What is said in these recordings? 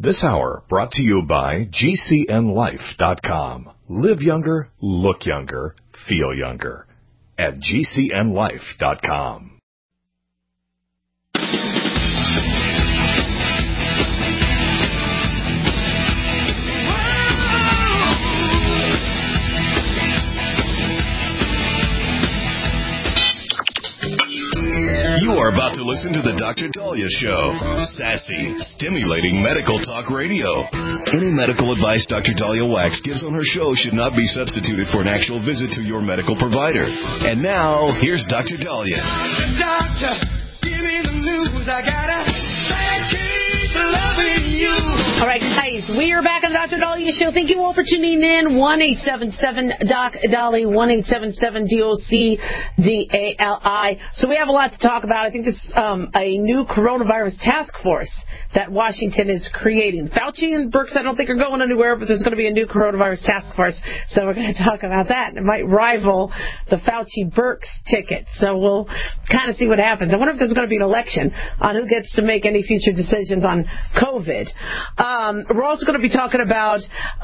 This hour brought to you by GCNLife.com. Live younger, look younger, feel younger at GCNLife.com. You are about to listen to the Dr. Daliah Show. Sassy, stimulating medical talk radio. Any medical advice Dr. Daliah Wax gives on her show should not be substituted for an actual visit to your medical provider. And now, here's Dr. Daliah. Doctor, give me the news. I gotta keep loving you. All right, guys, we are back on the Dr. Daliah Show. Thank you all for tuning in. 1-877-DOC-DALI, 1-877-DOC-DALI. So we have a lot to talk about. I think this is a new coronavirus task force that Washington is creating. Fauci and Birx, I don't think are going anywhere, but there's going to be a new coronavirus task force. So we're going to talk about that. And it might rival the Fauci-Birx ticket. So we'll kind of see what happens. I wonder if there's going to be an election on who gets to make any future decisions on COVID. We're also going to be talking about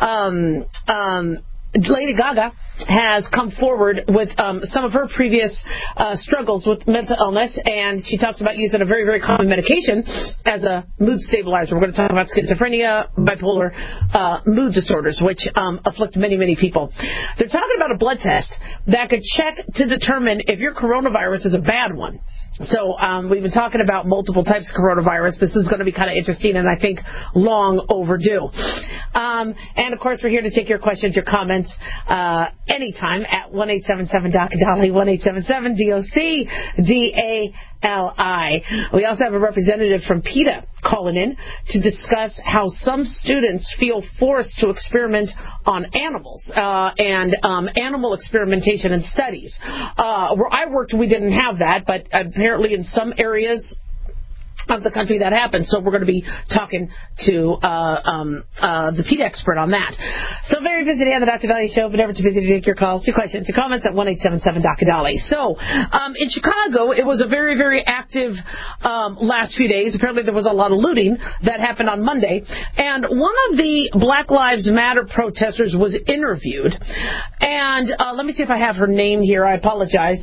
Lady Gaga has come forward with some of her previous struggles with mental illness, and she talks about using a very, very common medication as a mood stabilizer. We're going to talk about schizophrenia, bipolar mood disorders, which afflict many, many people. They're talking about a blood test that could check to determine if your coronavirus is a bad one. So we've been talking about multiple types of coronavirus. This is going to be kind of interesting and I think long overdue. And, of course, we're here to take your questions, your comments anytime at 1-877-DOC-DALI, 1-877-DOC-DALI. We also have a representative from PETA calling in to discuss how some students feel forced to experiment on animals and animal experimentation and studies. Where I worked, we didn't have that, but apparently in some areas of the country that happens. So we're going to be talking to the PETA expert on that. So very busy today on the Dr. Daliah Show, but never too busy to take your calls, your questions, your comments at 1-877-DOC-DALI. So in Chicago, it was a very, very active last few days. Apparently there was a lot of looting that happened on Monday. And one of the Black Lives Matter protesters was interviewed. And let me see if I have her name here. I apologize.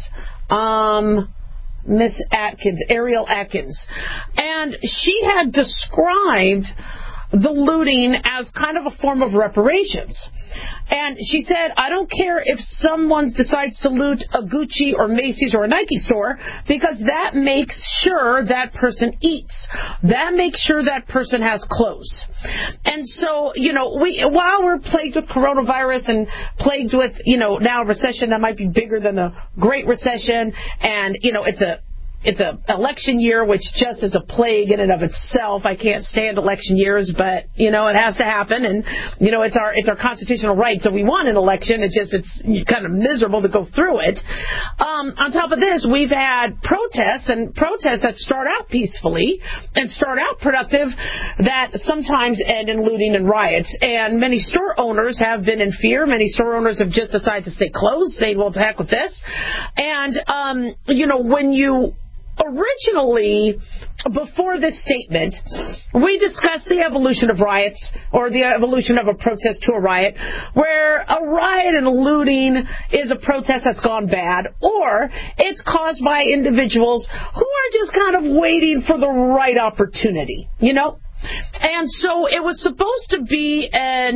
Miss Atkins, Ariel Atkins. And she had described the looting as kind of a form of reparations. And she said, I don't care if someone decides to loot a Gucci or Macy's or a Nike store, because that makes sure that person eats. That makes sure that person has clothes. And so, while we're plagued with coronavirus and plagued with, now a recession that might be bigger than the Great Recession, and, it's a election year, which just is a plague in and of itself. I can't stand election years, but it has to happen, and it's our constitutional right. So we want an election. It's kind of miserable to go through it. On top of this, we've had protests that start out peacefully and start out productive that sometimes end in looting and riots. And many store owners have been in fear. Many store owners have just decided to stay closed, saying, "Well, to heck with this." And when you originally, before this statement, we discussed the evolution of riots, or the evolution of a protest to a riot, where a riot and looting is a protest that's gone bad, or it's caused by individuals who are just kind of waiting for the right opportunity, And so it was supposed to be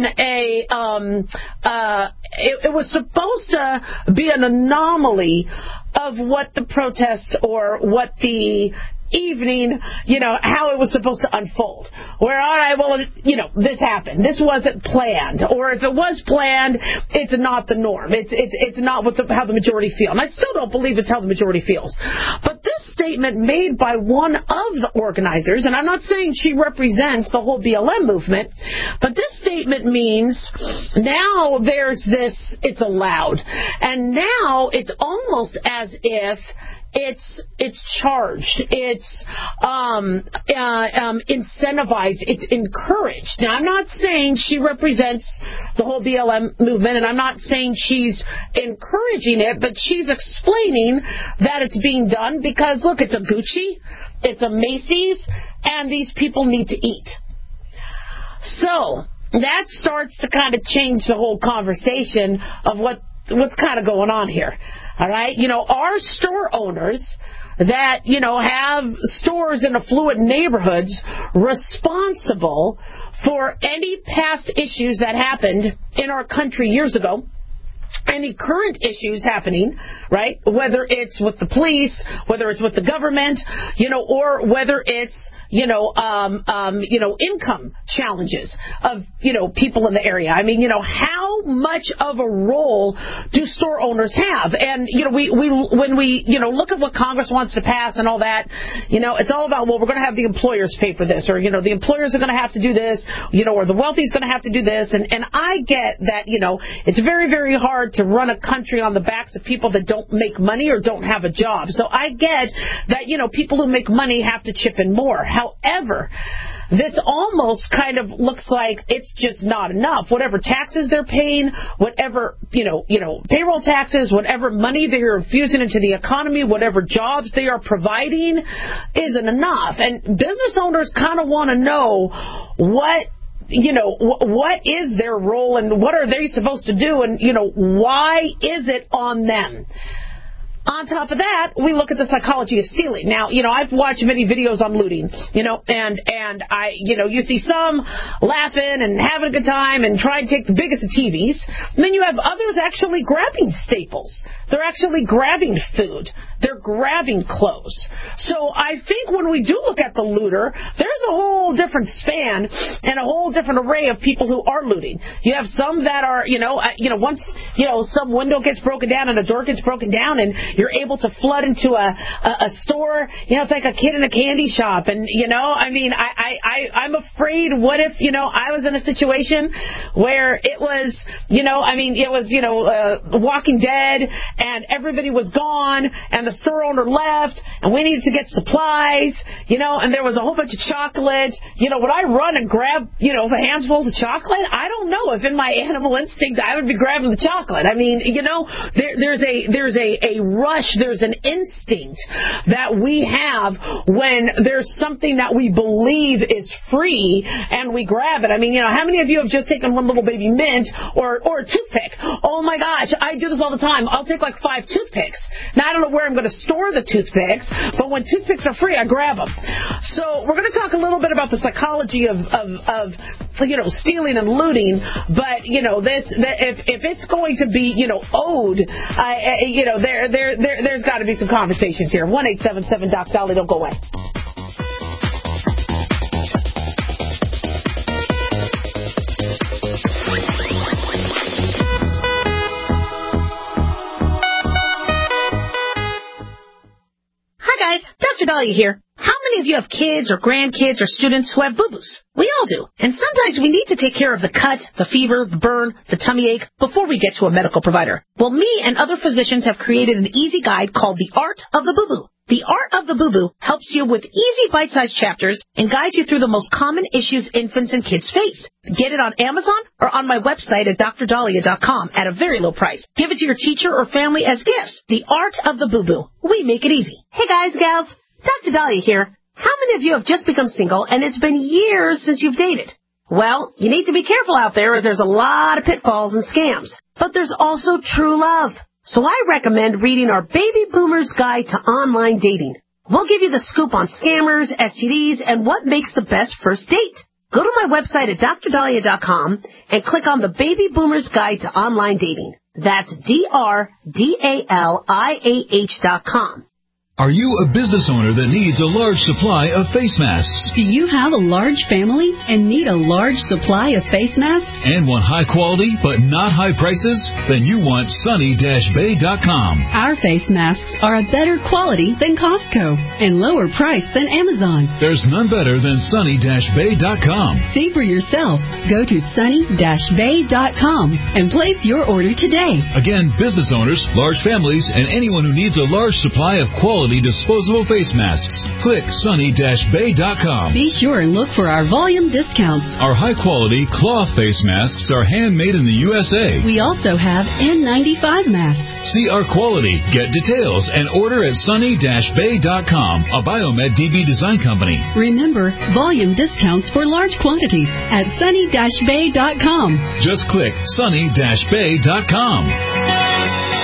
it was supposed to be an anomaly of what the protest or what the evening, how it was supposed to unfold. Where, all right, well, this happened. This wasn't planned. Or if it was planned, it's not the norm. It's not how the majority feel. And I still don't believe it's how the majority feels. But this statement made by one of the organizers, and I'm not saying she represents the whole BLM movement, but this statement means now there's this, it's allowed. And now it's almost as if it's charged, it's incentivized, it's encouraged. Now, I'm not saying she represents the whole BLM movement, and I'm not saying she's encouraging it, but she's explaining that it's being done because, look, it's a Gucci, it's a Macy's, and these people need to eat. So that starts to kind of change the whole conversation of what's kind of going on here. All right? Our store owners that, have stores in affluent neighborhoods responsible for any past issues that happened in our country years ago, any current issues happening, right? Whether it's with the police, whether it's with the government, or whether it's, income challenges of, people in the area. I mean, how much of a role do store owners have? And, when we look at what Congress wants to pass and all that, it's all about, well, we're going to have the employers pay for this, or, the employers are going to have to do this, or the wealthy is going to have to do this. And I get that, it's very, very hard to run a country on the backs of people that don't make money or don't have a job. So I get that, people who make money have to chip in more. However, this almost kind of looks like it's just not enough. Whatever taxes they're paying, whatever, payroll taxes, whatever money they're infusing into the economy, whatever jobs they are providing isn't enough. And business owners kind of want to know what is their role and what are they supposed to do, and, why is it on them? On top of that, we look at the psychology of stealing. Now, I've watched many videos on looting, and I, you see some laughing and having a good time and trying to take the biggest of TVs. And then you have others actually grabbing staples. They're actually grabbing food. They're grabbing clothes. So I think when we do look at the looter, there's a whole different span and a whole different array of people who are looting. You have some that are, once, some window gets broken down and a door gets broken down and you're able to flood into a store. It's like a kid in a candy shop. And, I'm afraid, what if, I was in a situation where it was, Walking Dead and everybody was gone and the store owner left and we needed to get supplies, and there was a whole bunch of chocolate. Would I run and grab, handfuls of chocolate? I don't know if in my animal instinct I would be grabbing the chocolate. I mean, there's a rush, there's an instinct that we have when there's something that we believe is free and we grab it. I mean, how many of you have just taken one little baby mint or a toothpick? Oh my gosh, I do this all the time. I'll take like 5 toothpicks. Now, I don't know where I'm going to store the toothpicks, but when toothpicks are free, I grab them. So we're going to talk a little bit about the psychology of stealing and looting, but, if it's going to be, owed, there's got to be some conversations here. 1-877-DOC-DOLLY. Don't go away. Hi guys, Dr. Dahlia here. How many of you have kids or grandkids or students who have boo-boos? We all do. And sometimes we need to take care of the cut, the fever, the burn, the tummy ache before we get to a medical provider. Well, me and other physicians have created an easy guide called The Art of the Boo-Boo. The Art of the Boo-Boo helps you with easy bite-sized chapters and guides you through the most common issues infants and kids face. Get it on Amazon or on my website at drdahlia.com at a very low price. Give it to your teacher or family as gifts. The Art of the Boo-Boo. We make it easy. Hey guys, gals. Dr. Dahlia here. How many of you have just become single and it's been years since you've dated? Well, you need to be careful out there as there's a lot of pitfalls and scams. But there's also true love. So I recommend reading our Baby Boomer's Guide to Online Dating. We'll give you the scoop on scammers, STDs, and what makes the best first date. Go to my website at drdahlia.com and click on the Baby Boomer's Guide to Online Dating. That's DRDALIAH.com. Are you a business owner that needs a large supply of face masks? Do you have a large family and need a large supply of face masks? And want high quality but not high prices? Then you want sunny-bay.com. Our face masks are a better quality than Costco and lower price than Amazon. There's none better than sunny-bay.com. See for yourself. Go to sunny-bay.com and place your order today. Again, business owners, large families, and anyone who needs a large supply of quality high-quality disposable face masks. Click sunny-bay.com. Be sure and look for our volume discounts. Our high-quality cloth face masks are handmade in the USA. We also have N95 masks. See our quality, get details, and order at sunny-bay.com, a Biomed DB design company. Remember, volume discounts for large quantities at sunny-bay.com. Just click sunny-bay.com.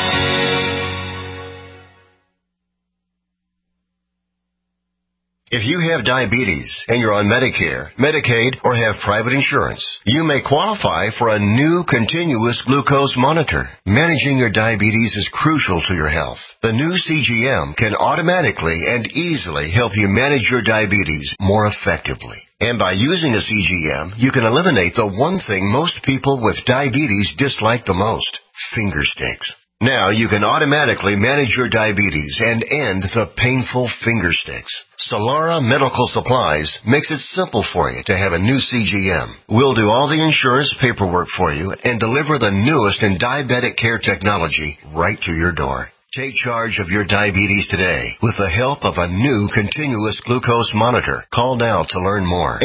If you have diabetes and you're on Medicare, Medicaid, or have private insurance, you may qualify for a new continuous glucose monitor. Managing your diabetes is crucial to your health. The new CGM can automatically and easily help you manage your diabetes more effectively. And by using a CGM, you can eliminate the one thing most people with diabetes dislike the most: finger sticks. Now you can automatically manage your diabetes and end the painful finger sticks. Solara Medical Supplies makes it simple for you to have a new CGM. We'll do all the insurance paperwork for you and deliver the newest in diabetic care technology right to your door. Take charge of your diabetes today with the help of a new continuous glucose monitor. Call now to learn more.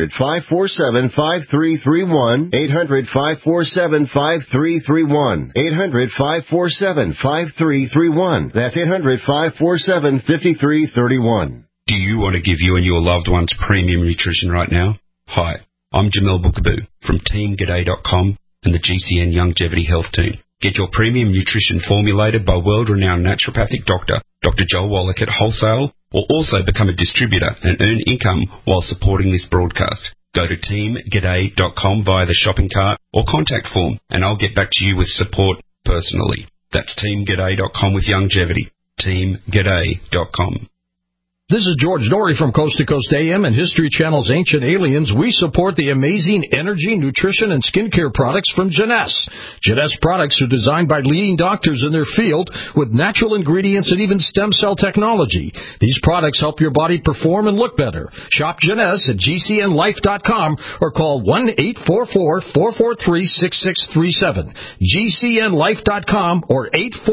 800-547-5331. 800-547-5331. 800-547-5331. That's 800-547-5331. Do you want to give you and your loved ones premium nutrition right now? Hi, I'm Jamel Bookaboo from TeamGaday.com and the GCN Longevity Health Team. Get your premium nutrition formulated by world-renowned naturopathic doctor, Dr. Joel Wallach at Wholesale, or also become a distributor and earn income while supporting this broadcast. Go to TeamGaday.com via the shopping cart or contact form, and I'll get back to you with support personally. That's TeamGaday.com with longevity. TeamGaday.com. This is George Norrie from Coast to Coast AM and History Channel's Ancient Aliens. We support the amazing energy, nutrition, and skincare products from Jeunesse. Jeunesse products are designed by leading doctors in their field with natural ingredients and even stem cell technology. These products help your body perform and look better. Shop Jeunesse at GCNlife.com or call 1-844-443-6637. GCNlife.com or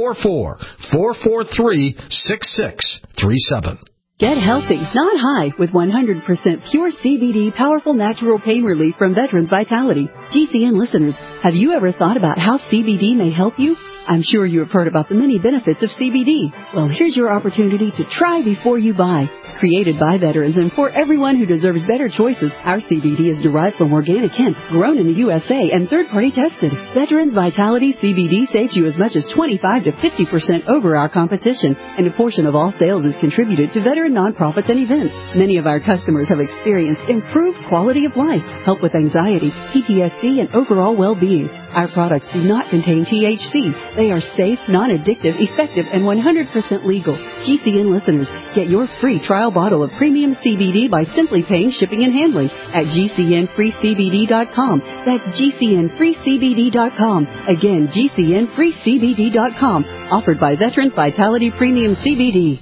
844-443-6637. Get healthy, not high, with 100% pure CBD powerful natural pain relief from Veterans Vitality. GCN listeners, have you ever thought about how CBD may help you? I'm sure you have heard about the many benefits of CBD. Well, here's your opportunity to try before you buy. Created by veterans and for everyone who deserves better choices, our CBD is derived from organic hemp, grown in the USA and third-party tested. Veterans Vitality CBD saves you as much as 25 to 50% over our competition, and a portion of all sales is contributed to veteran nonprofits and events. Many of our customers have experienced improved quality of life, help with anxiety, PTSD, and overall well-being. Our products do not contain THC. They are safe, non-addictive, effective, and 100% legal. GCN listeners, get your free trial bottle of premium CBD by simply paying shipping and handling at GCNFreeCBD.com. That's GCNFreeCBD.com. Again, GCNFreeCBD.com. Offered by Veterans Vitality Premium CBD.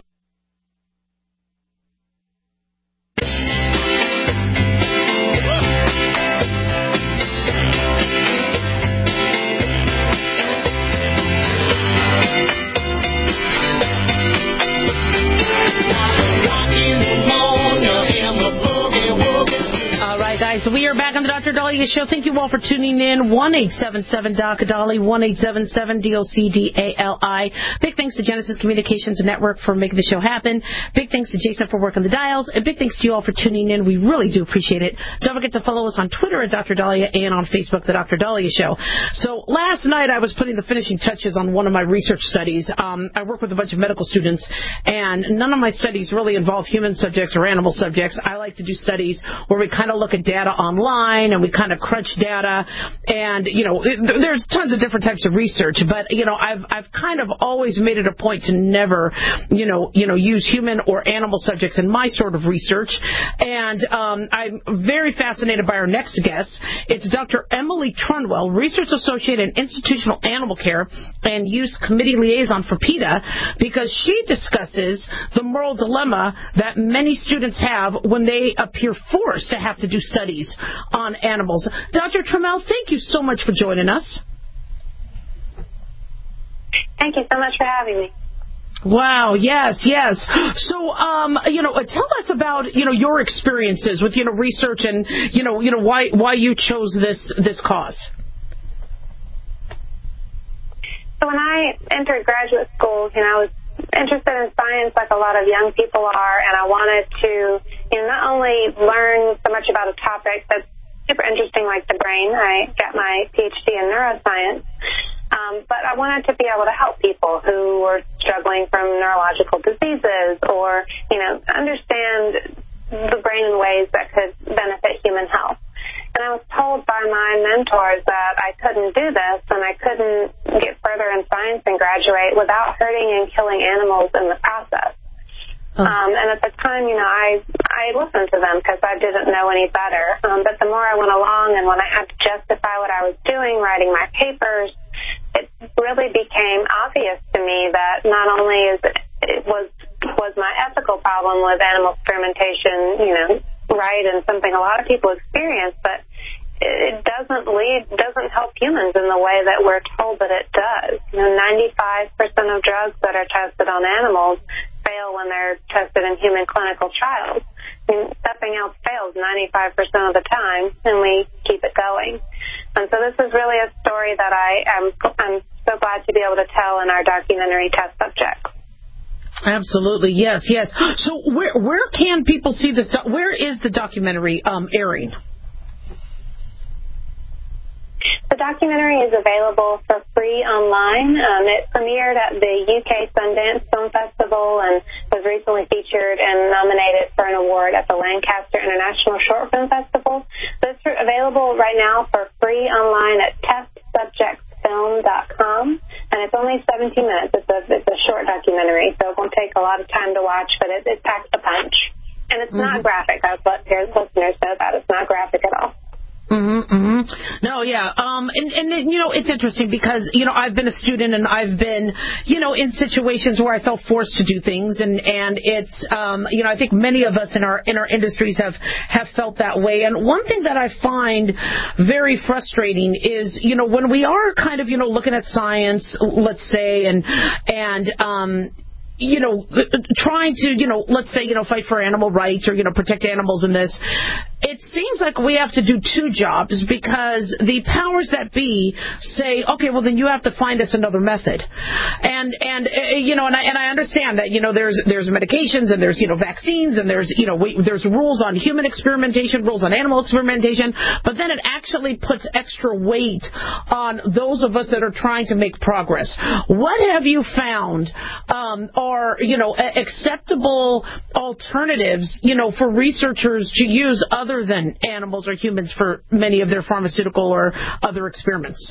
So we are back on the Dr. Dahlia Show. Thank you all for tuning in. 1-877-DOC-DALI, 1-877-DOC-DALI. Big thanks to Genesis Communications Network for making the show happen. Big thanks to Jason for working the dials. And big thanks to you all for tuning in. We really do appreciate it. Don't forget to follow us on Twitter at Dr. Dahlia and on Facebook, The Dr. Dahlia Show. So last night I was putting the finishing touches on one of my research studies. I work with a bunch of medical students, and none of my studies really involve human subjects or animal subjects. I like to do studies where we kind of look at data online and we kind of crunch data, and there's tons of different types of research, but I've kind of always made it a point to never use human or animal subjects in my sort of research. And I'm very fascinated by our next guest. It's Dr. Emily Trunwell, Research Associate in Institutional Animal Care and Use Committee Liaison for PETA, because she discusses the moral dilemma that many students have when they appear forced to have to do studies on animals. Dr. Trunwell, thank you so much for joining us. Thank you so much for having me. Wow. Yes. Yes. So, tell us about, your experiences with, research and, why you chose this cause. So when I entered graduate school, I was interested in science like a lot of young people are, and I wanted to, not only learn so much about a topic that's super interesting like the brain. I got my PhD in neuroscience. But I wanted to be able to help people who were struggling from neurological diseases or, understand the brain in ways that could benefit human health. And I was told by my mentors that I couldn't do this and I couldn't get further in science and graduate without hurting and killing animals in the process. And at the time, I listened to them because I didn't know any better. But the more I went along and when I had to justify what I was doing, writing my papers, it really became obvious to me that not only was my ethical problem with animal experimentation, right, and something a lot of people experience, but it doesn't help humans in the way that we're told that it does. 95% of drugs that are tested on animals fail when they're tested in human clinical trials. Something else fails 95% of the time, and we keep it going. And so this is really a story that I'm so glad to be able to tell in our documentary Test Subjects. Absolutely, yes. So where can people see this? Where is the documentary airing? The documentary is available for free online. It premiered at the UK Sundance Film Festival and was recently featured and nominated for an award at the Lancaster International Short Film Festival. So it's available right now for free online at testsubjectsfilm.com, and it's only 17 minutes. It's a short documentary, so it won't take a lot of time to watch, but it packs a punch. And it's not graphic. I've let listeners know that. It's not graphic at all. No, yeah. And it's interesting because, I've been a student and I've been, in situations where I felt forced to do things. And it's, I think many of us in our industries have felt that way. And one thing that I find very frustrating is, when we are kind of, looking at science, let's say, and trying to, let's say, fight for animal rights or, protect animals in this, it seems like we have to do two jobs because the powers that be say, okay, well, then you have to find us another method. And I understand that, there's medications and there's, vaccines and there's, there's rules on human experimentation, rules on animal experimentation, but then it actually puts extra weight on those of us that are trying to make progress. What have you found, are, acceptable alternatives, for researchers to use other than animals or humans for many of their pharmaceutical or other experiments?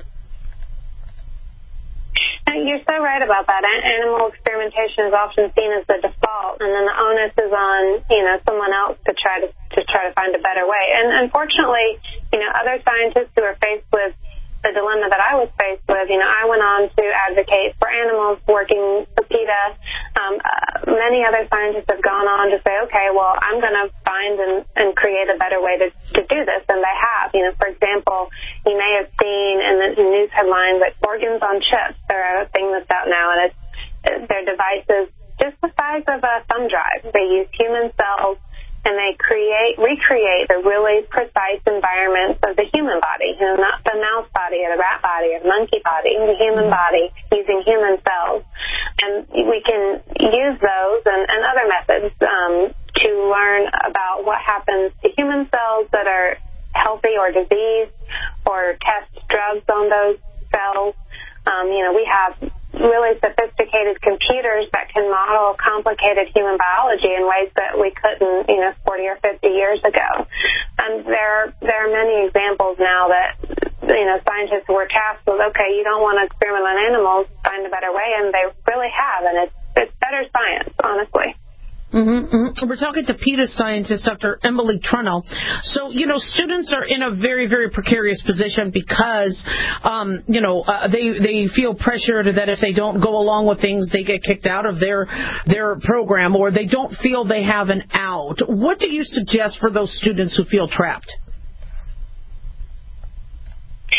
You're so right about that. Animal experimentation is often seen as the default, and then the onus is on, someone else to try to find a better way. And unfortunately, other scientists who are faced with the dilemma that I was faced with, I went on to advocate for animals working for PETA. Many other scientists have gone on to say, okay, well, I'm going to find and create a better way to do this, and they have. For example, you may have seen in the news headlines that organs on chips are a thing that's out now, and they're devices just the size of a thumb drive. They use human cells, and they recreate the really precise environments of the human body, not the mouse body or the rat body or the monkey body, the human body using human cells. And we can use those and other methods to learn about what happens to human cells that are healthy or diseased, or test drugs on those cells. We have really sophisticated computers that can model complicated human biology in ways that we couldn't, 40 or 50 years ago. And there are many examples now that, scientists were tasked with, okay, you don't want to experiment on animals, find a better way, and they really have, and it's better science, honestly. We're talking to PETA scientist, Dr. Emily Trunnell. So, students are in a very, very precarious position because, they feel pressured that if they don't go along with things, they get kicked out of their program, or they don't feel they have an out. What do you suggest for those students who feel trapped? I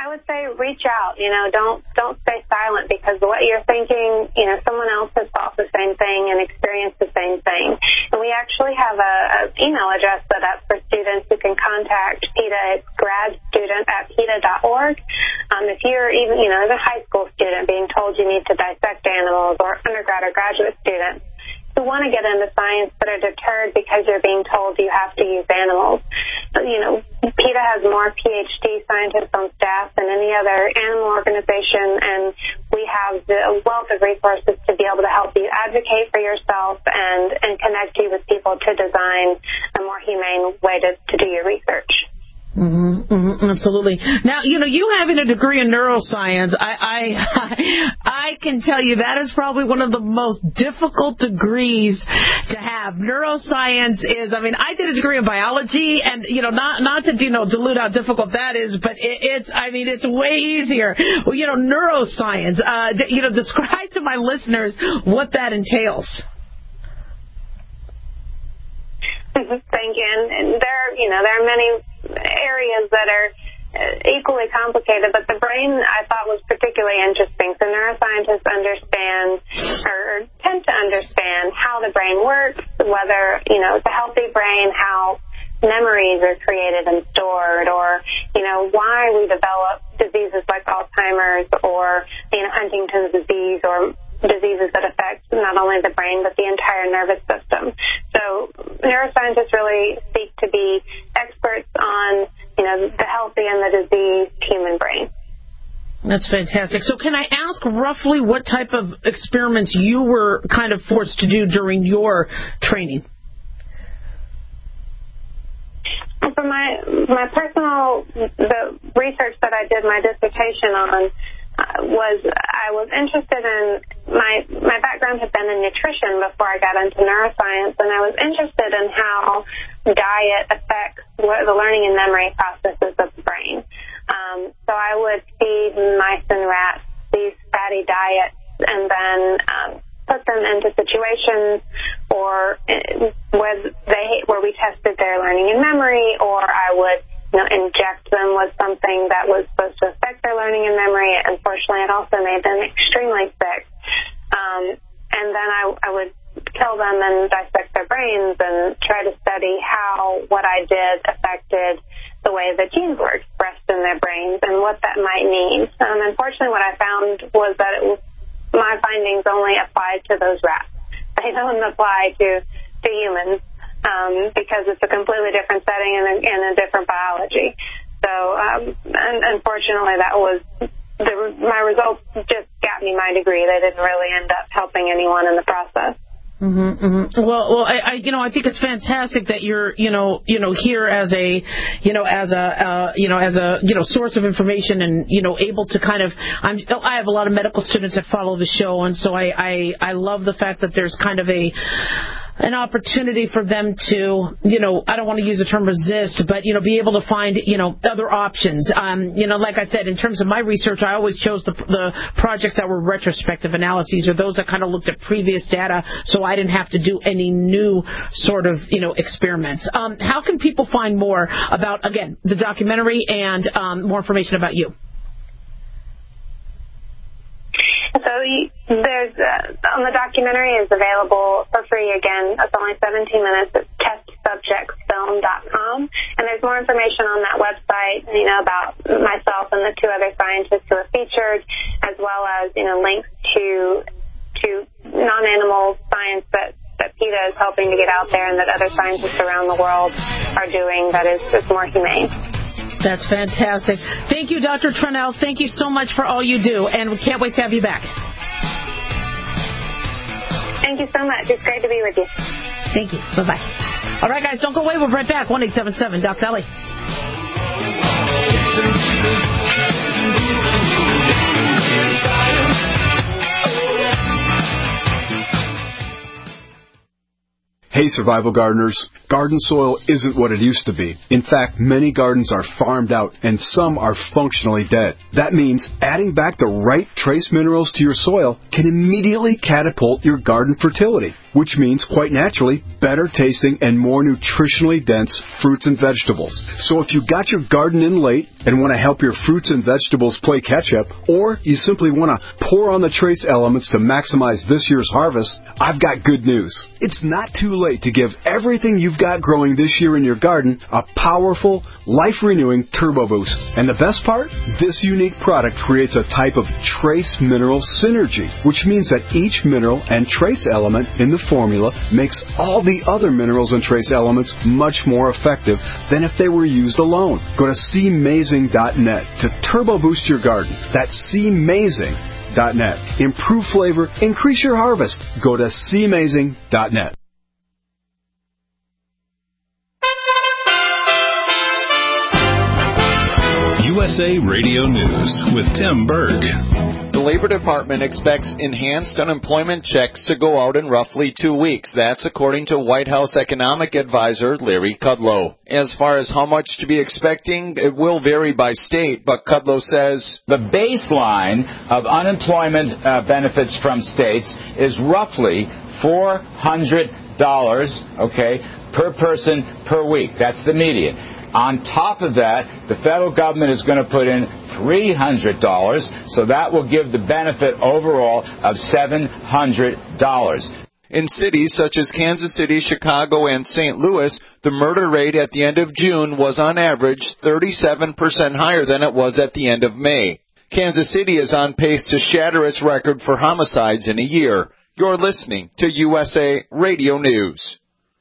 I would say reach out. Don't stay silent, because what you're thinking, someone else has thought the same thing and experienced the same thing. And we actually have an email address set up for students who can contact PETA. It's gradstudent@PETA.org. If you're even, as a high school student being told you need to dissect animals, or undergrad or graduate students who want to get into science but are deterred because you're being told you have to use animals. PETA has more PhD scientists on staff than any other animal organization, and we have the wealth of resources to be able to help you advocate for yourself and connect you with people to design a more humane way to do your research. Absolutely. Now, you having a degree in neuroscience, I can tell you that is probably one of the most difficult degrees to have. Neuroscience is, I did a degree in biology, and, not to, dilute how difficult that is, but it's way easier. Well, neuroscience, describe to my listeners what that entails. Thank you. And there are many areas that are equally complicated, but the brain I thought was particularly interesting. So neuroscientists understand, or tend to understand, how the brain works, whether, it's a healthy brain, how memories are created and stored, or, why we develop diseases like Alzheimer's or, Huntington's disease, or diseases that affect not only the brain but the entire nervous system. So neuroscientists really seek to be experts on, the healthy and the diseased human brain. That's fantastic. So can I ask roughly what type of experiments you were kind of forced to do during your training? For my personal, the research that I did my dissertation on, I was interested in, my background had been in nutrition before I got into neuroscience, and I was interested in how diet affects the learning and memory processes of the brain. So I would feed mice and rats these fatty diets and then put them into situations where we tested their learning and memory, or I would inject them with something that was supposed to affect their learning and memory. Unfortunately, it also made them extremely sick. And then I would kill them and dissect their brains and try to study how what I did affected the way the genes were expressed in their brains and what that might mean. Unfortunately, what I found was that my findings only applied to those rats. They don't apply to humans. Because it's a completely different setting and a different biology. So, unfortunately, that was my results just got me my degree. They didn't really end up helping anyone in the process. Well, I think it's fantastic that you're, here as a source of information and, able to kind of, I have a lot of medical students that follow the show, and so I love the fact that there's kind of an opportunity for them to, I don't want to use the term resist, but, be able to find, other options. Like I said, in terms of my research, I always chose the projects that were retrospective analyses, or those that kind of looked at previous data, so I didn't have to do any new sort of, experiments. How can people find more about, again, the documentary and more information about you? So there's on the documentary is available for free. Again, it's only 17 minutes. It's testsubjectsfilm.com, and there's more information on that website, about myself and the two other scientists who are featured, as well as links to non-animal science that PETA is helping to get out there, and that other scientists around the world are doing that is more humane. That's fantastic. Thank you, Dr. Tranel. Thank you so much for all you do, and we can't wait to have you back. Thank you so much. It's great to be with you. Thank you. Bye-bye. All right, guys, don't go away. We'll be right back. 1-877-DOC-DELI. Hey, survival gardeners. Garden soil isn't what it used to be. In fact, many gardens are farmed out and some are functionally dead. That means adding back the right trace minerals to your soil can immediately catapult your garden fertility, which means, quite naturally, better tasting and more nutritionally dense fruits and vegetables. So if you got your garden in late and want to help your fruits and vegetables play catch-up, or you simply want to pour on the trace elements to maximize this year's harvest, I've got good news. It's not too late to give everything you've got growing this year in your garden a powerful, life-renewing turbo boost. And the best part? This unique product creates a type of trace mineral synergy, which means that each mineral and trace element in the formula makes all the other minerals and trace elements much more effective than if they were used alone. Go to cmazing.net to turbo boost your garden. That's cmazing.net. Improve flavor, increase your harvest. Go to cmazing.net. USA Radio News with Tim Berg. The Labor Department expects enhanced unemployment checks to go out in roughly 2 weeks. That's according to White House economic advisor Larry Kudlow. As far as how much to be expecting, it will vary by state, but Kudlow says the baseline of unemployment benefits from states is roughly $400, per person per week. That's the median. On top of that, the federal government is going to put in $300, so that will give the benefit overall of $700. In cities such as Kansas City, Chicago, and St. Louis, the murder rate at the end of June was on average 37% higher than it was at the end of May. Kansas City is on pace to shatter its record for homicides in a year. You're listening to USA Radio News.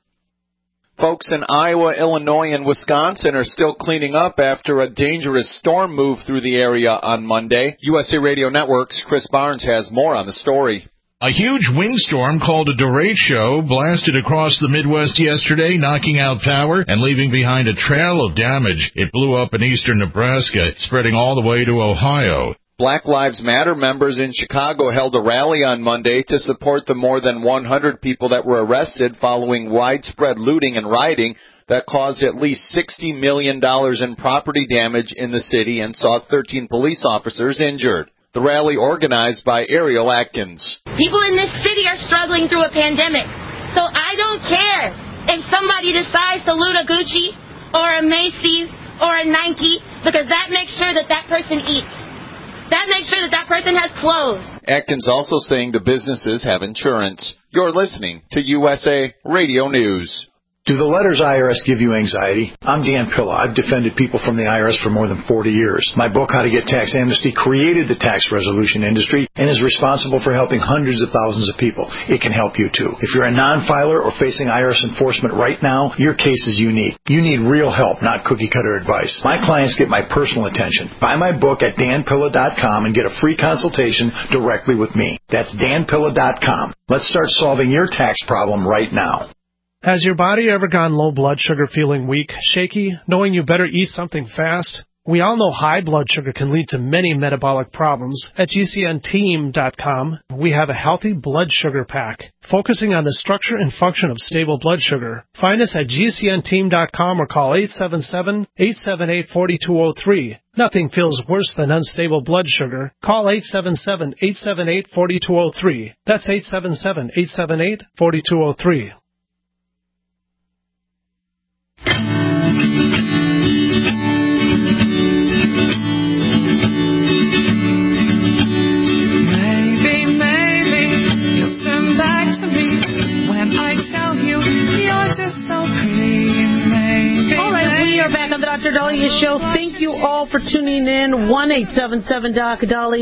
Folks in Iowa, Illinois, and Wisconsin are still cleaning up after a dangerous storm moved through the area on Monday. USA Radio Network's Chris Barnes has more on the story. A huge windstorm called a derecho blasted across the Midwest yesterday, knocking out power and leaving behind a trail of damage. It blew up in eastern Nebraska, spreading all the way to Ohio. Black Lives Matter members in Chicago held a rally on Monday to support the more than 100 people that were arrested following widespread looting and rioting that caused at least $60 million in property damage in the city and saw 13 police officers injured. The rally organized by Ariel Atkins. People in this city are struggling through a pandemic, so I don't care if somebody decides to loot a Gucci or a Macy's or a Nike, because that makes sure that that person eats. That makes sure that that person has clothes. Atkins also saying the businesses have insurance. You're listening to USA Radio News. Do the letters IRS give you anxiety? I'm Dan Pilla. I've defended people from the IRS for more than 40 years. My book, How to Get Tax Amnesty, created the tax resolution industry and is responsible for helping hundreds of thousands of people. It can help you, too. If you're a non-filer or facing IRS enforcement right now, your case is unique. You need real help, not cookie-cutter advice. My clients get my personal attention. Buy my book at danpilla.com and get a free consultation directly with me. That's danpilla.com. Let's start solving your tax problem right now. Has your body ever gone low blood sugar, feeling weak, shaky, knowing you better eat something fast? We all know high blood sugar can lead to many metabolic problems. At GCNteam.com, we have a healthy blood sugar pack, focusing on the structure and function of stable blood sugar. Find us at GCNteam.com or call 877-878-4203. Nothing feels worse than unstable blood sugar. Call 877-878-4203. That's 877-878-4203. Back on the Dr. Dahlia Show. Thank you all for tuning in. 1-877-DOC-DALI,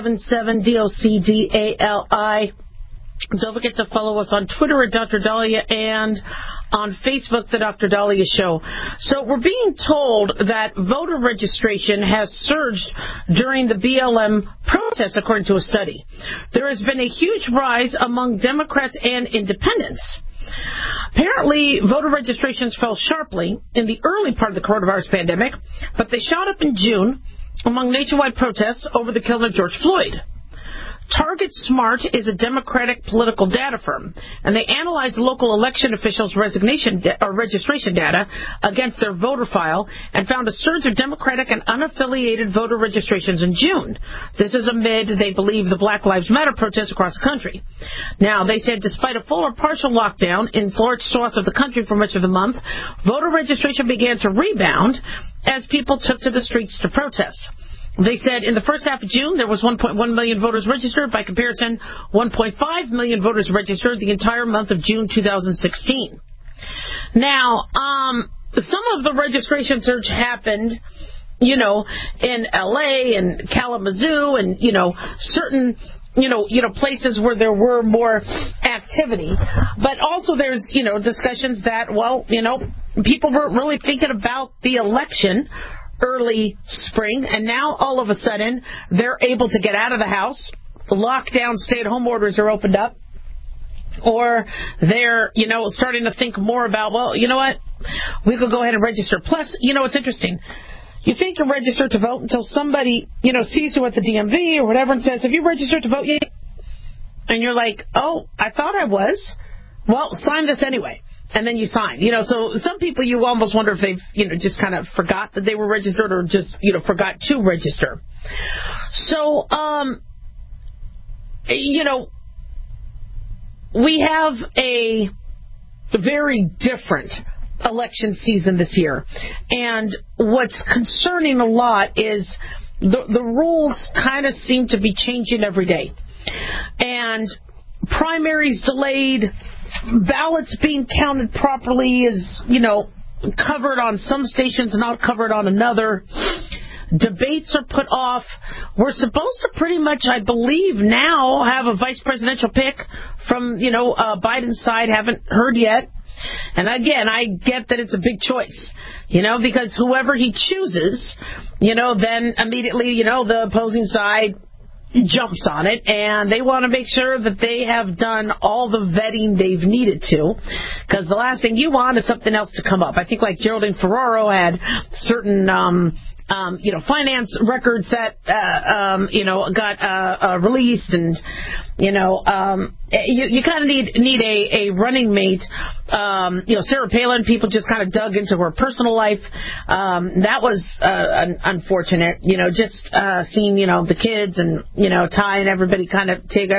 1-877-DOC-DALI. Don't forget to follow us on Twitter at Dr. Dahlia and on Facebook, The Dr. Dahlia Show. So we're being told that voter registration has surged during the BLM protests, according to a study. There has been a huge rise among Democrats and independents. Apparently, voter registrations fell sharply in the early part of the coronavirus pandemic, but they shot up in June among nationwide protests over the killing of George Floyd. Target Smart is a Democratic political data firm, and they analyzed local election officials' registration data against their voter file and found a surge of Democratic and unaffiliated voter registrations in June. This is amid, they believe, the Black Lives Matter protests across the country. Now, they said despite a full or partial lockdown in large swaths of the country for much of the month, voter registration began to rebound as people took to the streets to protest. They said in the first half of June, there was 1.1 million voters registered. By comparison, 1.5 million voters registered the entire month of June 2016. Now, some of the registration surge happened, in L.A. and Kalamazoo and, certain places where there were more activity. But also there's, discussions that, people weren't really thinking about the election early spring, and now all of a sudden they're able to get out of the house. Lockdown stay-at-home orders are opened up. Or they're, starting to think more about, we could go ahead and register. Plus, it's interesting. You think you're registered to vote until somebody, sees you at the DMV or whatever and says, have you registered to vote yet? And you're like, oh, I thought I was. Well, sign this anyway. And then you sign. So some people you almost wonder if they've, just kind of forgot that they were registered or just, forgot to register. So, we have a very different election season this year. And what's concerning a lot is the rules kind of seem to be changing every day. And primaries delayed, ballots being counted properly is, covered on some stations, not covered on another. Debates are put off. We're supposed to pretty much, I believe, now have a vice presidential pick from, Biden's side. Haven't heard yet. And again, I get that it's a big choice, because whoever he chooses, then immediately, the opposing side jumps on it, and they want to make sure that they have done all the vetting they've needed to, because the last thing you want is something else to come up. I think like Geraldine Ferraro had certain finance records that got released, and you kind of need a running mate. Sarah Palin, people just kind of dug into her personal life. That was unfortunate. Just seeing the kids and Ty and everybody kind of be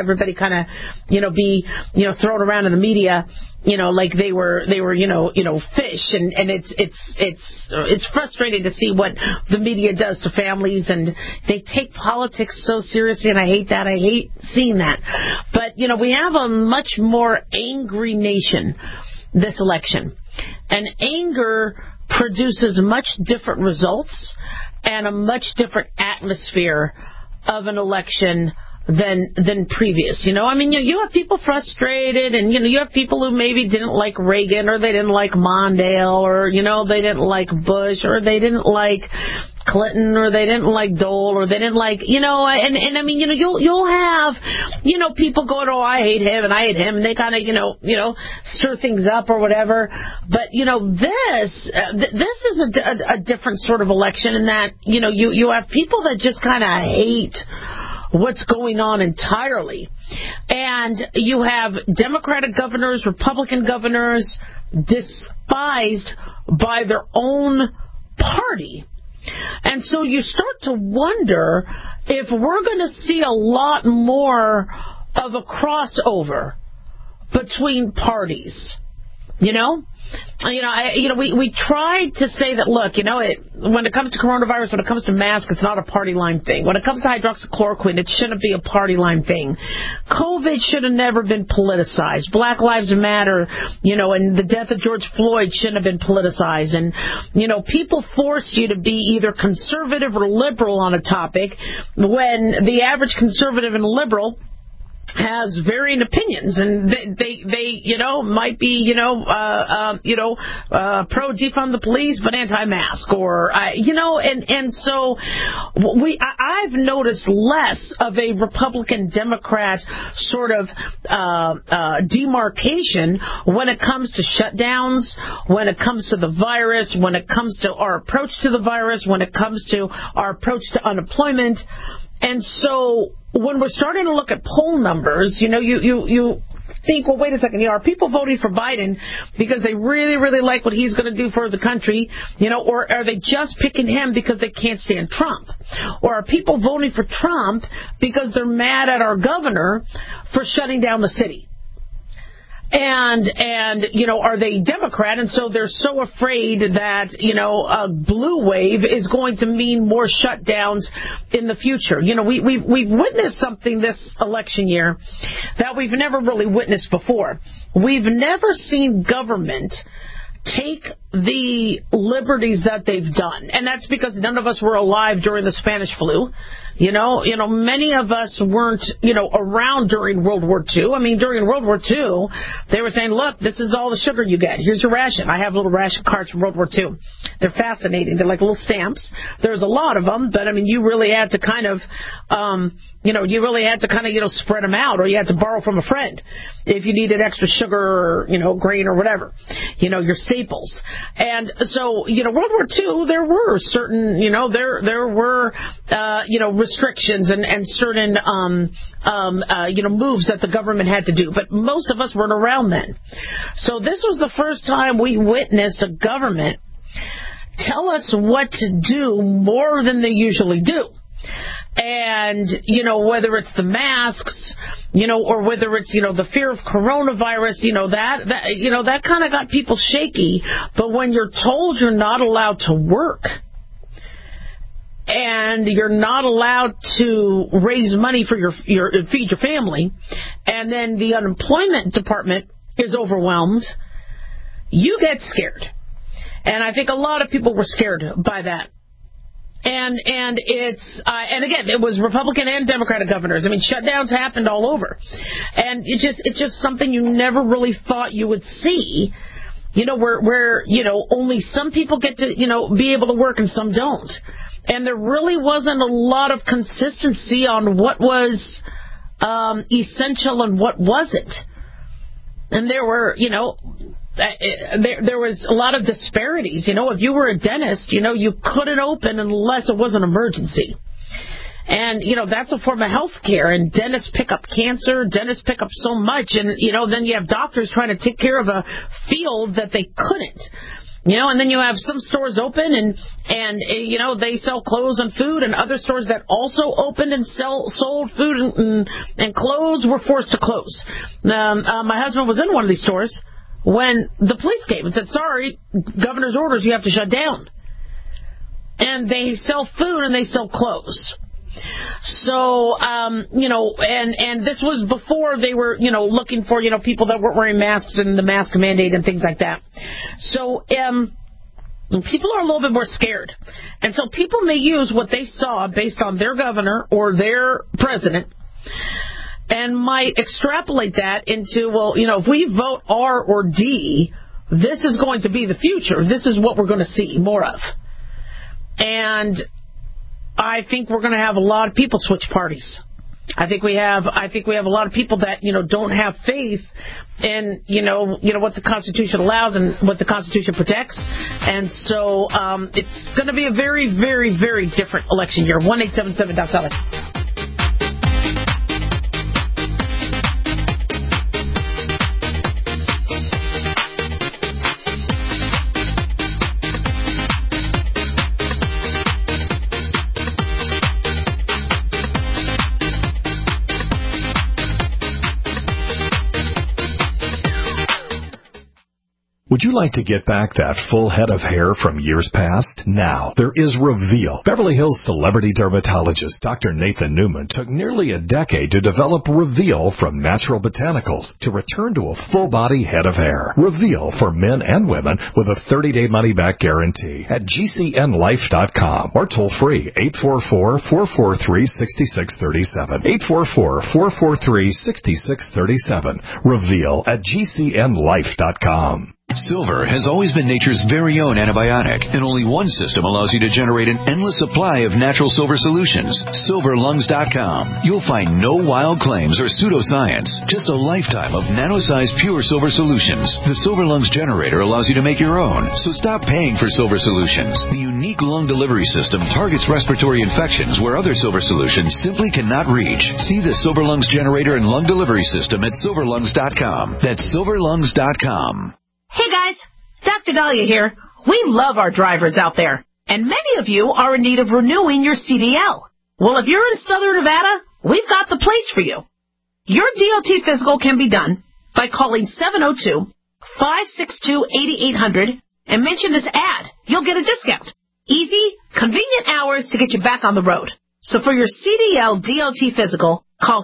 thrown around in the media. Like they were fish, and it's frustrating to see what the media does to families, and they take politics so seriously, and I hate that. I hate seeing that. But we have a much more angry nation this election, and anger produces much different results and a much different atmosphere of an election than previous. You have people frustrated, and you have people who maybe didn't like Reagan, or they didn't like Mondale, or they didn't like Bush, or they didn't like Clinton, or they didn't like Dole, or they didn't like you'll have people going, oh, I hate him and I hate him, and they kind of stir things up or whatever. But this is a different sort of election in that you have people that just kind of hate what's going on entirely. And you have Democratic governors, Republican governors despised by their own party. And so you start to wonder if we're going to see a lot more of a crossover between parties. We tried to say that, look, when it comes to coronavirus, when it comes to masks, it's not a party line thing. When it comes to hydroxychloroquine, it shouldn't be a party line thing. COVID should have never been politicized. Black Lives Matter, and the death of George Floyd shouldn't have been politicized. And, people force you to be either conservative or liberal on a topic when the average conservative and liberal has varying opinions, and they might be pro defund the police but anti-mask, or and so I've noticed less of a Republican Democrat sort of demarcation when it comes to shutdowns, when it comes to the virus, when it comes to our approach to the virus, when it comes to our approach to unemployment. And so when we're starting to look at poll numbers, you think, well, wait a second, are people voting for Biden because they really, really like what he's going to do for the country, or are they just picking him because they can't stand Trump? Or are people voting for Trump because they're mad at our governor for shutting down the city? And are they Democrat? And so they're so afraid that, a blue wave is going to mean more shutdowns in the future. We've witnessed something this election year that we've never really witnessed before. We've never seen government take the liberties that they've done. And that's because none of us were alive during the Spanish flu. Many of us weren't, around during World War II. I mean, during World War II, they were saying, look, this is all the sugar you get. Here's your ration. I have little ration cards from World War II. They're fascinating. They're like little stamps. There's a lot of them, but I mean, you really had to kind of, spread them out, or you had to borrow from a friend if you needed extra sugar or, grain or whatever, your staples. And so, World War II, there were certain, there were, restrictions and certain, moves that the government had to do. But most of us weren't around then. So this was the first time we witnessed a government tell us what to do more than they usually do. And, whether it's the masks, or whether it's, the fear of coronavirus, that kind of got people shaky. But when you're told you're not allowed to work, and you're not allowed to raise money for feed your family, and then the unemployment department is overwhelmed, you get scared. And I think a lot of people were scared by that. And it's and again, it was Republican and Democratic governors. I mean, shutdowns happened all over, and it's just something you never really thought you would see. Where only some people get to be able to work and some don't. And there really wasn't a lot of consistency on what was essential and what wasn't. And there were, there was a lot of disparities. If you were a dentist, you couldn't open unless it was an emergency. And, that's a form of health care. And dentists pick up cancer. Dentists pick up so much. And, then you have doctors trying to take care of a field that they couldn't. And then you have some stores open and they sell clothes and food, and other stores that also opened and sold food and clothes were forced to close. My husband was in one of these stores when the police came and said, sorry, governor's orders, you have to shut down. And they sell food and they sell clothes. So, and this was before they were, looking for, people that weren't wearing masks and the mask mandate and things like that. So, people are a little bit more scared. And so people may use what they saw based on their governor or their president and might extrapolate that into, well, if we vote R or D, this is going to be the future. This is what we're going to see more of. And I think we're going to have a lot of people switch parties. I think we have a lot of people that, don't have faith in, what the Constitution allows and what the Constitution protects. And so, it's going to be a very, very, very different election year. 1-877-DOC-SALAD. Would you like to get back that full head of hair from years past? Now, there is Reveal. Beverly Hills celebrity dermatologist Dr. Nathan Newman took nearly a decade to develop Reveal from natural botanicals to return to a full-body head of hair. Reveal for men and women with a 30-day money-back guarantee at GCNlife.com or toll-free 844-443-6637. 844-443-6637. Reveal at GCNlife.com. Silver has always been nature's very own antibiotic, and only one system allows you to generate an endless supply of natural silver solutions. SilverLungs.com. You'll find no wild claims or pseudoscience, just a lifetime of nano-sized pure silver solutions. The Silver Lungs generator allows you to make your own, so stop paying for silver solutions. The unique lung delivery system targets respiratory infections where other silver solutions simply cannot reach. See the Silver Lungs generator and lung delivery system at SilverLungs.com. That's SilverLungs.com. Hey guys, Dr. Dahlia here. We love our drivers out there, and many of you are in need of renewing your CDL. Well, if you're in Southern Nevada, we've got the place for you. Your DOT physical can be done by calling 702-562-8800 and mention this ad. You'll get a discount. Easy, convenient hours to get you back on the road. So for your CDL DOT physical, call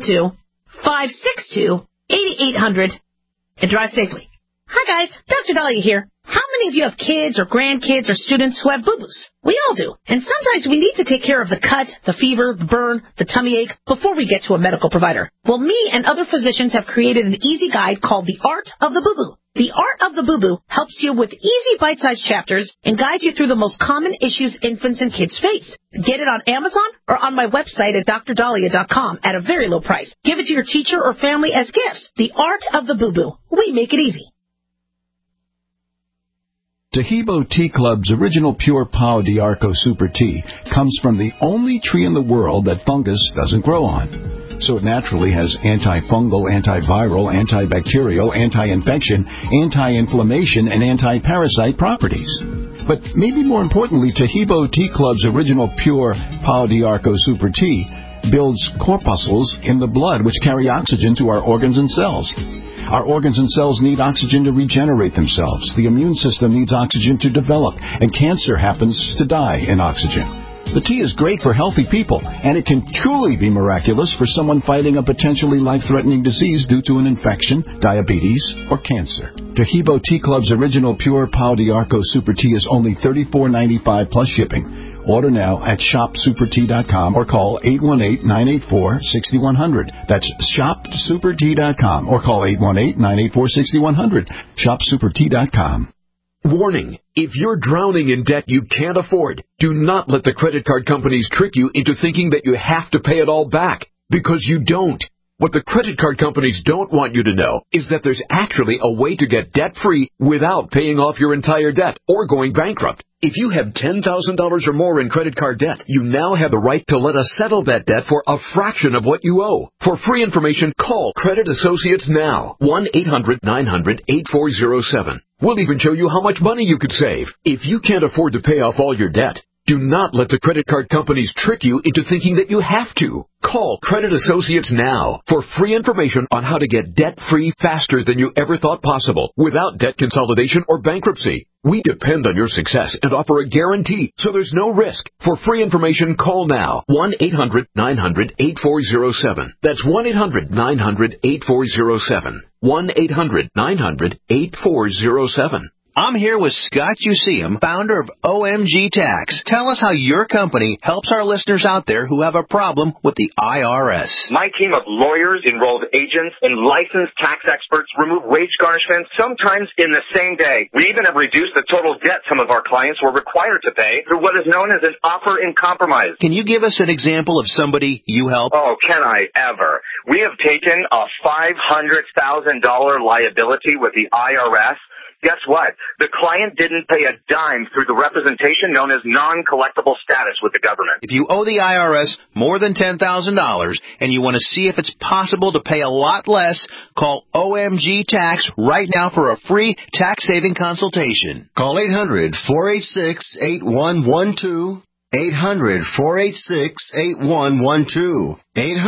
702-562-8800 and drive safely. Hi guys, Dr. Dahlia here. How many of you have kids or grandkids or students who have boo-boos? We all do. And sometimes we need to take care of the cut, the fever, the burn, the tummy ache before we get to a medical provider. Well, me and other physicians have created an easy guide called The Art of the Boo-Boo. The Art of the Boo-Boo helps you with easy bite-sized chapters and guides you through the most common issues infants and kids face. Get it on Amazon or on my website at drdahlia.com at a very low price. Give it to your teacher or family as gifts. The Art of the Boo-Boo. We make it easy. Tahibo Tea Club's original pure Pau d'Arco Super Tea comes from the only tree in the world that fungus doesn't grow on. So it naturally has antifungal, antiviral, antibacterial, anti-infection, anti-inflammation, and anti-parasite properties. But maybe more importantly, Tahibo Tea Club's original pure Pau d'Arco Super Tea builds corpuscles in the blood which carry oxygen to our organs and cells. Our organs and cells need oxygen to regenerate themselves. The immune system needs oxygen to develop, and cancer happens to die in oxygen. The tea is great for healthy people, and it can truly be miraculous for someone fighting a potentially life-threatening disease due to an infection, diabetes, or cancer. Tahibo Tea Club's original pure Pau d'Arco Super Tea is only $34.95 plus shipping. Order now at shopsupertea.com or call 818-984-6100. That's shopsupertea.com or call 818-984-6100. Shopsupertea.com. Warning, if you're drowning in debt you can't afford, do not let the credit card companies trick you into thinking that you have to pay it all back, because you don't. What the credit card companies don't want you to know is that there's actually a way to get debt-free without paying off your entire debt or going bankrupt. If you have $10,000 or more in credit card debt, you now have the right to let us settle that debt for a fraction of what you owe. For free information, call Credit Associates now. 1-800-900-8407. We'll even show you how much money you could save. If you can't afford to pay off all your debt, do not let the credit card companies trick you into thinking that you have to. Call Credit Associates now for free information on how to get debt-free faster than you ever thought possible without debt consolidation or bankruptcy. We depend on your success and offer a guarantee, so there's no risk. For free information, call now. 1-800-900-8407. That's 1-800-900-8407. 1-800-900-8407. I'm here with Scott Useum, founder of OMG Tax. Tell us how your company helps our listeners out there who have a problem with the IRS. My team of lawyers, enrolled agents, and licensed tax experts remove wage garnishments sometimes in the same day. We even have reduced the total debt some of our clients were required to pay through what is known as an offer in compromise. Can you give us an example of somebody you help? Oh, can I ever? We have taken a $500,000 liability with the IRS. Guess what? The client didn't pay a dime through the representation known as non-collectible status with the government. If you owe the IRS more than $10,000 and you want to see if it's possible to pay a lot less, call OMG Tax right now for a free tax-saving consultation. Call 800-486-8112. 800-486-8112.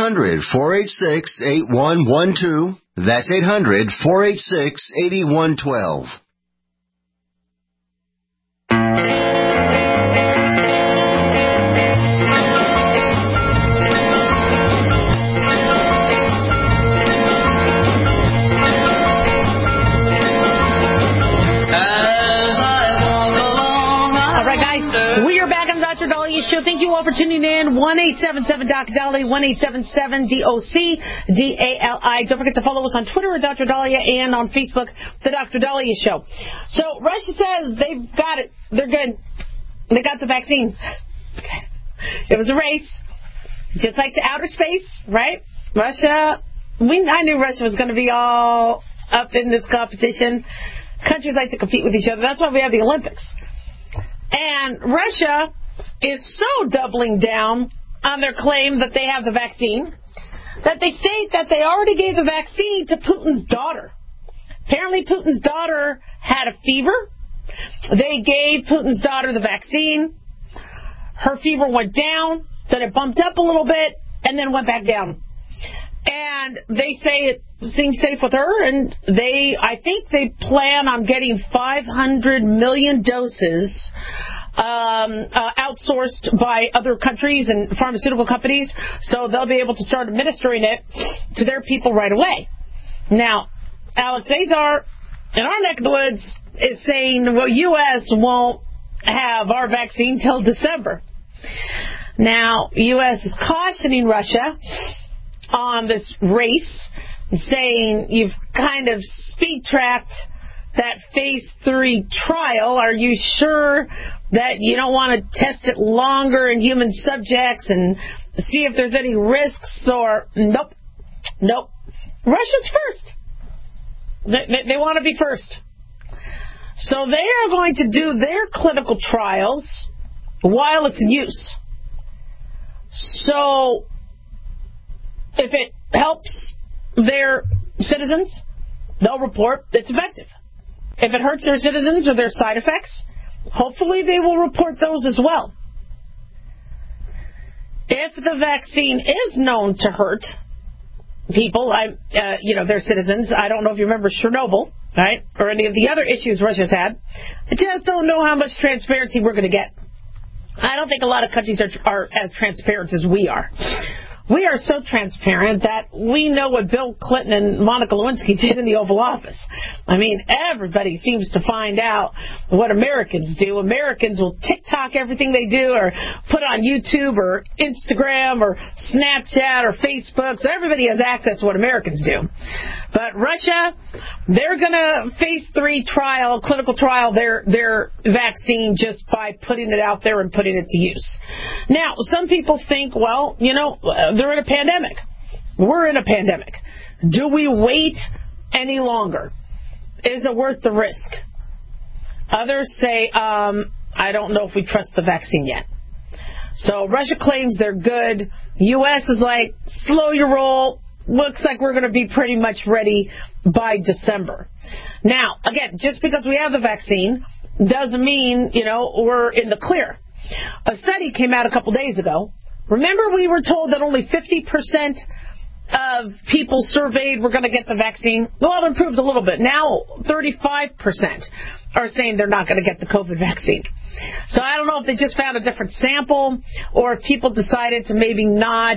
800-486-8112. That's 800-486-8112. All right, guys, we are back on Dr. Dahlia Show. Thank you all for tuning in. 1-877-DOC-DALI, 1-877-DOC-DALI. Don't forget to follow us on Twitter at Dr. Dahlia and on Facebook, The Dr. Dahlia Show. So Russia says they've got it. They're good. They got the vaccine. It was a race, just like to outer space, right? Russia, I knew Russia was going to be all up in this competition. Countries like to compete with each other. That's why we have the Olympics. And Russia is so doubling down on their claim that they have the vaccine that they state that they already gave the vaccine to Putin's daughter. Apparently Putin's daughter had a fever. They gave Putin's daughter the vaccine. Her fever went down, then it bumped up a little bit, and then went back down. And they say it seems safe with her, and I think they plan on getting 500 million doses outsourced by other countries and pharmaceutical companies, so they'll be able to start administering it to their people right away. Now, Alex Azar, in our neck of the woods, is saying, well, U.S. won't have our vaccine till December. Now, U.S. is cautioning Russia on this race, saying you've kind of speed-tracked that phase 3 trial. Are you sure that you don't want to test it longer in human subjects and see if there's any risks? Or nope. Russia's first. They want to be first. So they are going to do their clinical trials while it's in use. So if it helps their citizens, they'll report it's effective. If it hurts their citizens or their side effects, hopefully they will report those as well. If the vaccine is known to hurt people, their citizens, I don't know if you remember Chernobyl, right, or any of the other issues Russia's had. I just don't know how much transparency we're going to get. I don't think a lot of countries are as transparent as we are. We are so transparent that we know what Bill Clinton and Monica Lewinsky did in the Oval Office. I mean, everybody seems to find out what Americans do. Americans will TikTok everything they do or put on YouTube or Instagram or Snapchat or Facebook. So everybody has access to what Americans do. But Russia, they're going to phase 3 trial, clinical trial, their vaccine just by putting it out there and putting it to use. Now, some people think, well, they're in a pandemic. We're in a pandemic. Do we wait any longer? Is it worth the risk? Others say, I don't know if we trust the vaccine yet. So Russia claims they're good. The U.S. is like, slow your roll. Looks like we're going to be pretty much ready by December. Now, again, just because we have the vaccine doesn't mean, we're in the clear. A study came out a couple days ago. Remember, we were told that only 50% of people surveyed were going to get the vaccine? Well, it improved a little bit. Now, 35% are saying they're not going to get the COVID vaccine. So I don't know if they just found a different sample or if people decided to maybe not,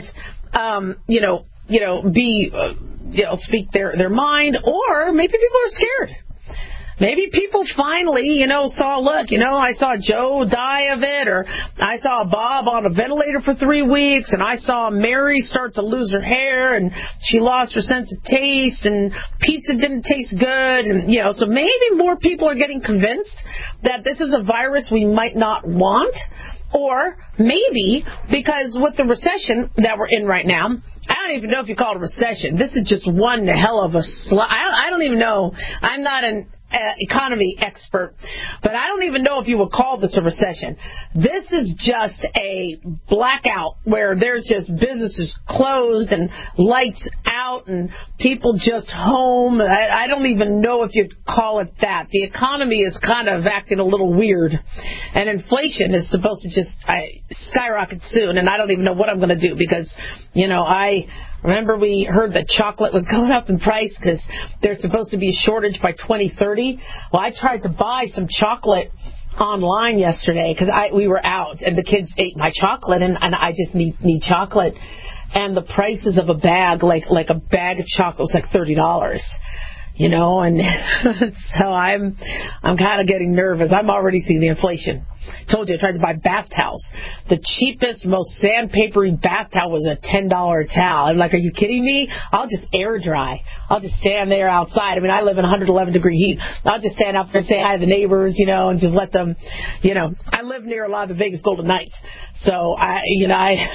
speak their mind, or maybe people are scared. Maybe people finally, saw, look, I saw Joe die of it, or I saw Bob on a ventilator for 3 weeks, and I saw Mary start to lose her hair, and she lost her sense of taste, and pizza didn't taste good, and, so maybe more people are getting convinced that this is a virus we might not want, or maybe because with the recession that we're in right now, I don't even know if you call it a recession. This is just one hell of a I don't even know. I'm not an economy expert, but I don't even know if you would call this a recession. This is just a blackout where there's just businesses closed and lights out and people just home. I don't even know if you'd call it that. The economy is kind of acting a little weird, and inflation is supposed to just skyrocket soon, and I don't even know what I'm going to do because, I remember we heard that chocolate was going up in price because there's supposed to be a shortage by 2030. Well, I tried to buy some chocolate online yesterday because we were out and the kids ate my chocolate and I just need chocolate. And the prices of a bag, like a bag of chocolate was like $30. you know, and so I'm kind of getting nervous. I'm already seeing the inflation. Told you I tried to buy bath towels. The cheapest, most sandpapery bath towel was a $10 towel. I'm like, are you kidding me? I'll just air dry. I'll just stand there outside. I mean, I live in 111-degree heat. I'll just stand out there and say hi to the neighbors, you know, and just let them, you know. I live near a lot of the Vegas Golden Knights, so I'm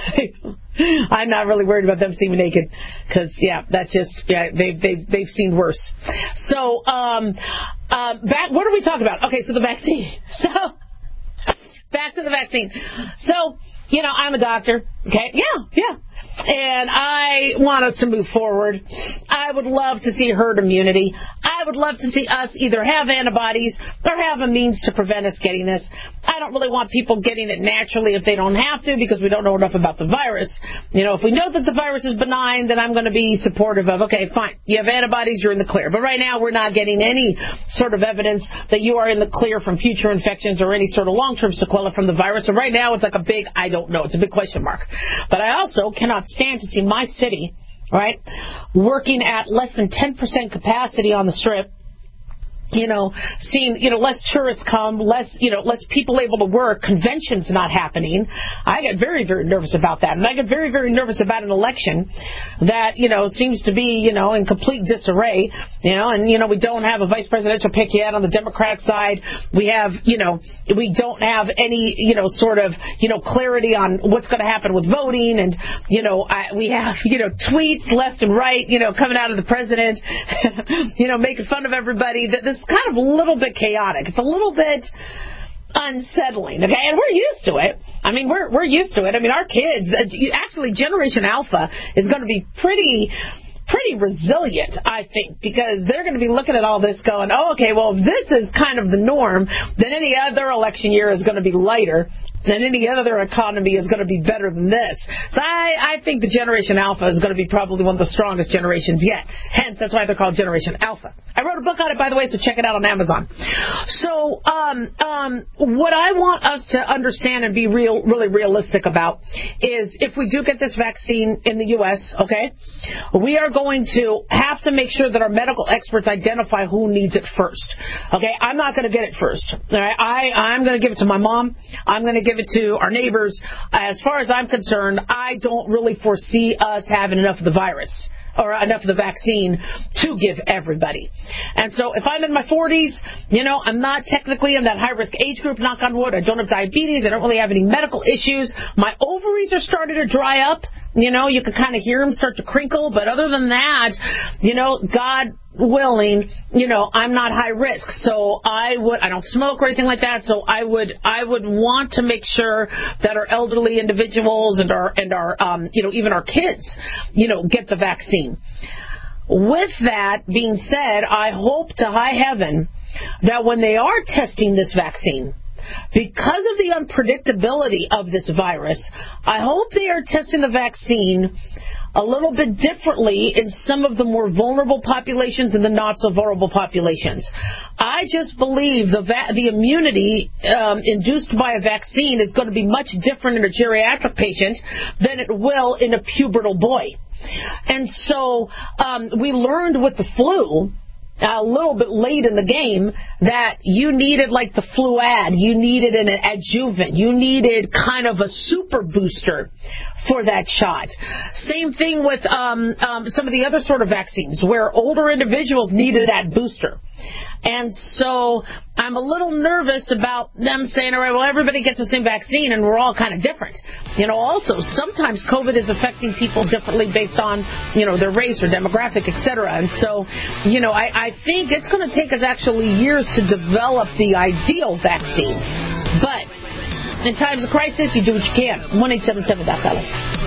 not really worried about them seeing me naked, because that's just they've seen worse. So back, what are we talking about? Okay, so the vaccine. So. Back to the vaccine. So, you know, I'm a doctor. Okay. Yeah. And I want us to move forward. I would love to see herd immunity. I would love to see us either have antibodies or have a means to prevent us getting this. I don't really want people getting it naturally if they don't have to, because we don't know enough about the virus. You know, if we know that the virus is benign, then I'm going to be supportive of, okay, fine, you have antibodies, you're in the clear. But right now we're not getting any sort of evidence that you are in the clear from future infections or any sort of long-term sequela from the virus. So right now it's like a big, I don't know. It's a big question mark. But I also cannot stand to see my city, right, working at less than 10% capacity on the Strip. You know, seeing, you know, less tourists come, less people able to work, conventions not happening. I get very, very nervous about that. And I get very, very nervous about an election that, you know, seems to be, you know, in complete disarray, you know, and, you know, we don't have a vice presidential pick yet on the Democratic side. We have, you know, we don't have any, you know, sort of, you know, clarity on what's going to happen with voting. And, you know, we have, you know, tweets left and right, you know, coming out of the president, you know, making fun of everybody. This is kind of a little bit chaotic. It's a little bit unsettling, okay? And we're used to it. I mean, we're used to it. I mean, our kids, actually, Generation Alpha is going to be pretty resilient, I think, because they're going to be looking at all this going, oh, okay, well, if this is kind of the norm, then any other election year is going to be lighter, and any other economy is going to be better than this. So I think the Generation Alpha is going to be probably one of the strongest generations yet. Hence, that's why they're called Generation Alpha. I wrote a book on it, by the way, so check it out on Amazon. So what I want us to understand and be really realistic about is if we do get this vaccine in the U.S., okay, we are going to have to make sure that our medical experts identify who needs it first. Okay, I'm not going to get it first. All right? I'm going to give it to my mom. I'm going to give it to our neighbors. As far as I'm concerned, I don't really foresee us having enough of the virus or enough of the vaccine to give everybody. And so if I'm in my 40s, you know, I'm not technically in that high-risk age group, knock on wood. I don't have diabetes. I don't really have any medical issues. My ovaries are starting to dry up. You know, you can kind of hear them start to crinkle. But other than that, you know, God willing, you know, I'm not high risk. So I don't smoke or anything like that. So I would want to make sure that our elderly individuals and our you know, even our kids, you know, get the vaccine. With that being said, I hope to high heaven that when they are testing this vaccine, because of the unpredictability of this virus, I hope they are testing the vaccine a little bit differently in some of the more vulnerable populations and the not so vulnerable populations. I just believe the immunity induced by a vaccine is going to be much different in a geriatric patient than it will in a pubertal boy. And so we learned with the flu a little bit late in the game that you needed like the Fluad, you needed an adjuvant, you needed kind of a super booster for that shot. Same thing with some of the other sort of vaccines where older individuals needed that booster. And so I'm a little nervous about them saying, all right, well, everybody gets the same vaccine and we're all kind of different. You know, also, sometimes COVID is affecting people differently based on, you know, their race or demographic, et cetera. And so, you know, I think it's going to take us actually years to develop the ideal vaccine. But in times of crisis, you do what you can. 1-877-DOC-DOLLAR.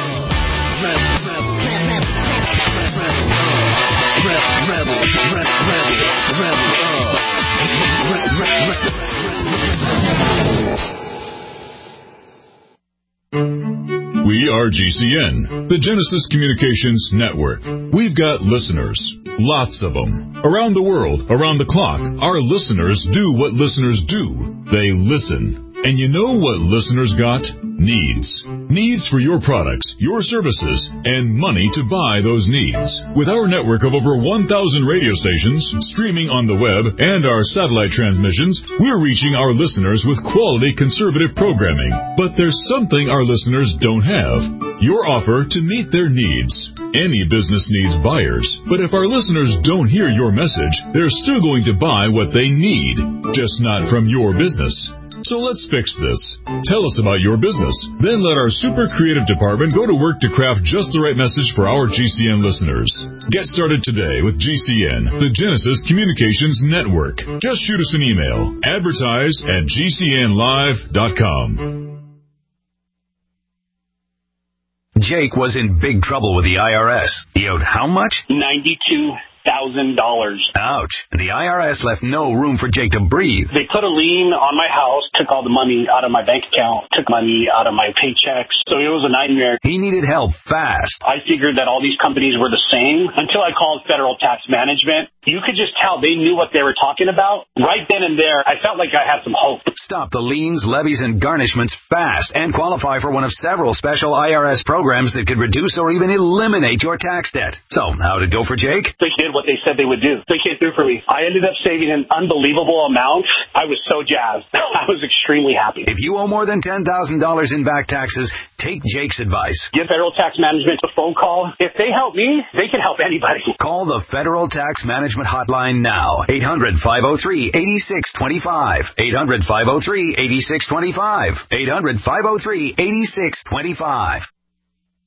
We are GCN, the Genesis Communications Network. We've got listeners, lots of them. Around the world, around the clock, our listeners do what listeners do. They listen. And you know what listeners got? Needs. Needs for your products, your services, and money to buy those needs. With our network of over 1,000 radio stations, streaming on the web, and our satellite transmissions, we're reaching our listeners with quality conservative programming. But there's something our listeners don't have. Your offer to meet their needs. Any business needs buyers, but if our listeners don't hear your message, they're still going to buy what they need, just not from your business. So let's fix this. Tell us about your business. Then let our super creative department go to work to craft just the right message for our GCN listeners. Get started today with GCN, the Genesis Communications Network. Just shoot us an email. Advertise@GCNlive.com. Jake was in big trouble with the IRS. He owed how much? $92,000. Ouch. And the IRS left no room for Jake to breathe. They put a lien on my house, took all the money out of my bank account, took money out of my paychecks. So it was a nightmare. He needed help fast. I figured that all these companies were the same until I called Federal Tax Management. You could just tell they knew what they were talking about. Right then and there, I felt like I had some hope. Stop the liens, levies, and garnishments fast and qualify for one of several special IRS programs that could reduce or even eliminate your tax debt. So, how'd it go for Jake? They did what they said they would do. They came through for me. I ended up saving an unbelievable amount. I was so jazzed. I was extremely happy. If you owe more than $10,000 in back taxes, take Jake's advice. Give Federal Tax Management a phone call. If they help me, they can help anybody. Call the Federal Tax Management hotline now. 800-503-8625. 800-503-8625. 800-503-8625.